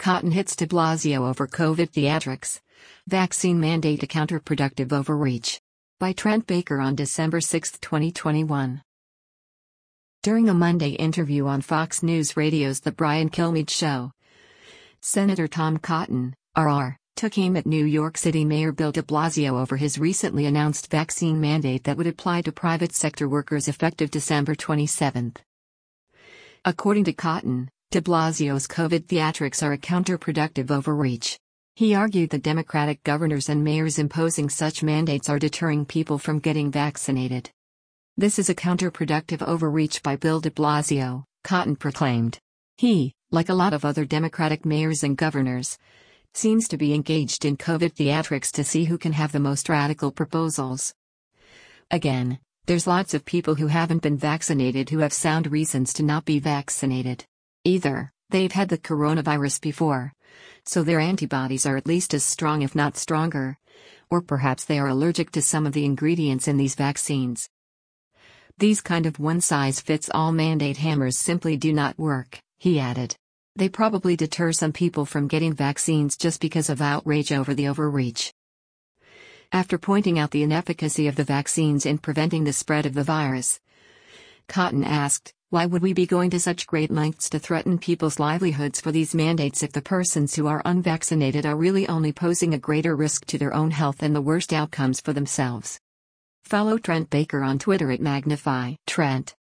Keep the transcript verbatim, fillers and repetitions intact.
Cotton hits de Blasio over COVID theatrics. Vaccine mandate a counterproductive overreach. By Trent Baker on December sixth, twenty twenty-one. During a Monday interview on Fox News Radio's The Brian Kilmeade Show, Senator Tom Cotton, R R, took aim at New York City Mayor Bill de Blasio over his recently announced vaccine mandate that would apply to private sector workers effective December twenty-seventh. According to Cotton, de Blasio's COVID theatrics are a counterproductive overreach. He argued that Democratic governors and mayors imposing such mandates are deterring people from getting vaccinated. This is a counterproductive overreach by Bill de Blasio, Cotton proclaimed. He, like a lot of other Democratic mayors and governors, seems to be engaged in COVID theatrics to see who can have the most radical proposals. Again, there's lots of people who haven't been vaccinated who have sound reasons to not be vaccinated. Either they've had the coronavirus before, so their antibodies are at least as strong if not stronger, or perhaps they are allergic to some of the ingredients in these vaccines. These kind of one-size-fits-all mandate hammers simply do not work, he added. They probably deter some people from getting vaccines just because of outrage over the overreach. After pointing out the inefficacy of the vaccines in preventing the spread of the virus, Cotton asked, why would we be going to such great lengths to threaten people's livelihoods for these mandates if the persons who are unvaccinated are really only posing a greater risk to their own health and the worst outcomes for themselves? Follow Trent Baker on Twitter at Magnify Trent.